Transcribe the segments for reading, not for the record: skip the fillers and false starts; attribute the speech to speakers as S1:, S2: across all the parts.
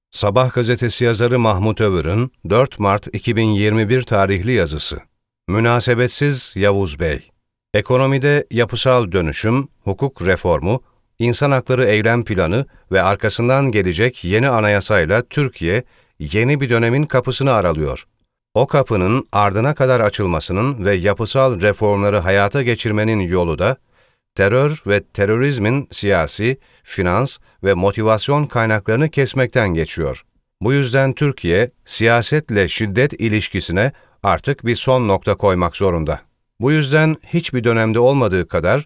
S1: Sabah gazetesi yazarı Mahmut Övür'ün 4 Mart 2021 tarihli yazısı. Münasebetsiz Yavuz Bey. Ekonomide yapısal dönüşüm, hukuk reformu, insan hakları eylem planı ve arkasından gelecek yeni anayasayla Türkiye yeni bir dönemin kapısını aralıyor. O kapının ardına kadar açılmasının ve yapısal reformları hayata geçirmenin yolu da terör ve terörizmin siyasi, finans ve motivasyon kaynaklarını kesmekten geçiyor. Bu yüzden Türkiye, siyasetle şiddet ilişkisine artık bir son nokta koymak zorunda. Bu yüzden hiçbir dönemde olmadığı kadar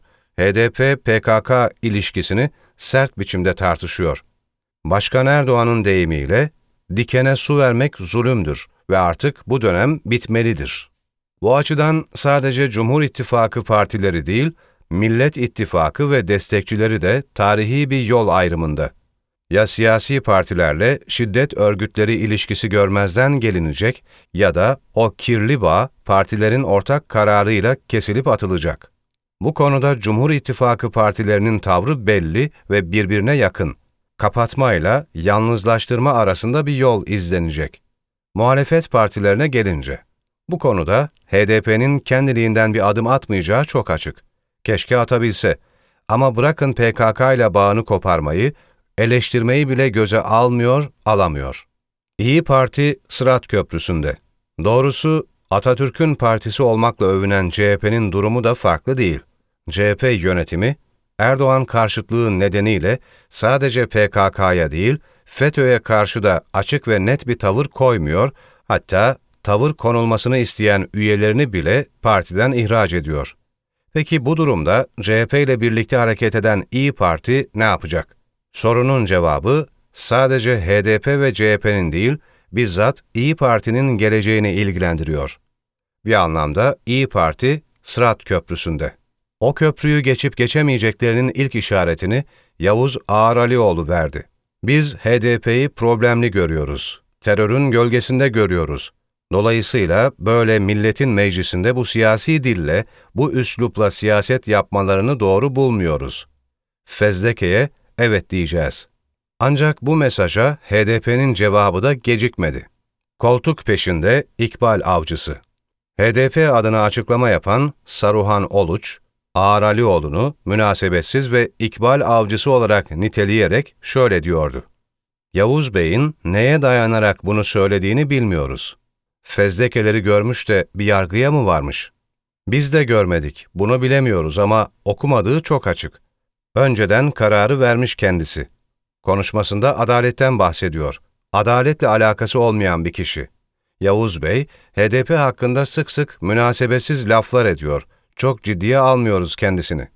S1: HDP-PKK ilişkisini sert biçimde tartışıyor. Başkan Erdoğan'ın deyimiyle, dikene su vermek zulümdür ve artık bu dönem bitmelidir. Bu açıdan sadece Cumhur İttifakı partileri değil, Millet İttifakı ve destekçileri de tarihi bir yol ayrımında. Ya siyasi partilerle şiddet örgütleri ilişkisi görmezden gelinecek ya da o kirli bağ partilerin ortak kararıyla kesilip atılacak. Bu konuda Cumhur İttifakı partilerinin tavrı belli ve birbirine yakın. Kapatmayla yalnızlaştırma arasında bir yol izlenecek. Muhalefet partilerine gelince, bu konuda HDP'nin kendiliğinden bir adım atmayacağı çok açık. Keşke atabilse ama bırakın PKK ile bağını koparmayı, eleştirmeyi bile göze almıyor, alamıyor. İyi Parti Sırat Köprüsü'nde. Doğrusu Atatürk'ün partisi olmakla övünen CHP'nin durumu da farklı değil. CHP yönetimi, Erdoğan karşıtlığı nedeniyle sadece PKK'ya değil, FETÖ'ye karşı da açık ve net bir tavır koymuyor, hatta tavır konulmasını isteyen üyelerini bile partiden ihraç ediyor. Peki bu durumda CHP ile birlikte hareket eden İyi Parti ne yapacak? Sorunun cevabı sadece HDP ve CHP'nin değil, bizzat İyi Parti'nin geleceğini ilgilendiriyor. Bir anlamda İyi Parti Sırat Köprüsü'nde. O köprüyü geçip geçemeyeceklerinin ilk işaretini Yavuz Ağaralioğlu verdi. Biz HDP'yi problemli görüyoruz, terörün gölgesinde görüyoruz. Dolayısıyla böyle milletin meclisinde bu siyasi dille, bu üslupla siyaset yapmalarını doğru bulmuyoruz. Fezleke'ye evet diyeceğiz. Ancak bu mesaja HDP'nin cevabı da gecikmedi. Koltuk peşinde İkbal Avcısı. HDP adına açıklama yapan Saruhan Oluç, Ağaralioğlu'nu münasebetsiz ve İkbal Avcısı olarak niteleyerek şöyle diyordu. Yavuz Bey'in neye dayanarak bunu söylediğini bilmiyoruz. Fezlekeleri görmüş de bir yargıya mı varmış? Biz de görmedik, bunu bilemiyoruz ama okumadığı çok açık. Önceden kararı vermiş kendisi. Konuşmasında adaletten bahsediyor. Adaletle alakası olmayan bir kişi. Yavuz Bey, HDP hakkında sık sık münasebetsiz laflar ediyor. Çok ciddiye almıyoruz kendisini.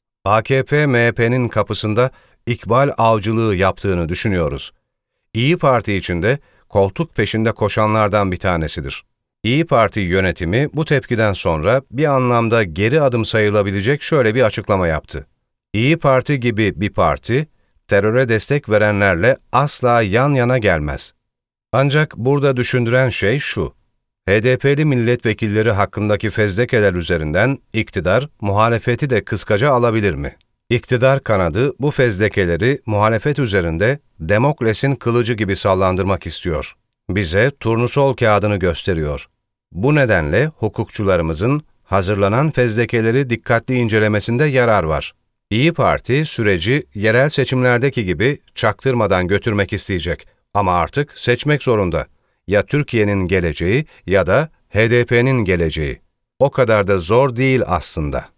S1: AKP, MHP'nin kapısında İkbal avcılığı yaptığını düşünüyoruz. İyi Parti içinde koltuk peşinde koşanlardan bir tanesidir. İyi Parti yönetimi bu tepkiden sonra bir anlamda geri adım sayılabilecek şöyle bir açıklama yaptı. İyi Parti gibi bir parti, teröre destek verenlerle asla yan yana gelmez. Ancak burada düşündüren şey şu, HDP'li milletvekilleri hakkındaki fezlekeler üzerinden iktidar, muhalefeti de kıskaca alabilir mi? İktidar kanadı bu fezlekeleri muhalefet üzerinde Demokles'in kılıcı gibi sallandırmak istiyor. Bize turnusol kağıdını gösteriyor. Bu nedenle hukukçularımızın hazırlanan fezlekeleri dikkatli incelemesinde yarar var. İyi Parti süreci yerel seçimlerdeki gibi çaktırmadan götürmek isteyecek ama artık seçmek zorunda. Ya Türkiye'nin geleceği ya da HDP'nin geleceği. O kadar da zor değil aslında.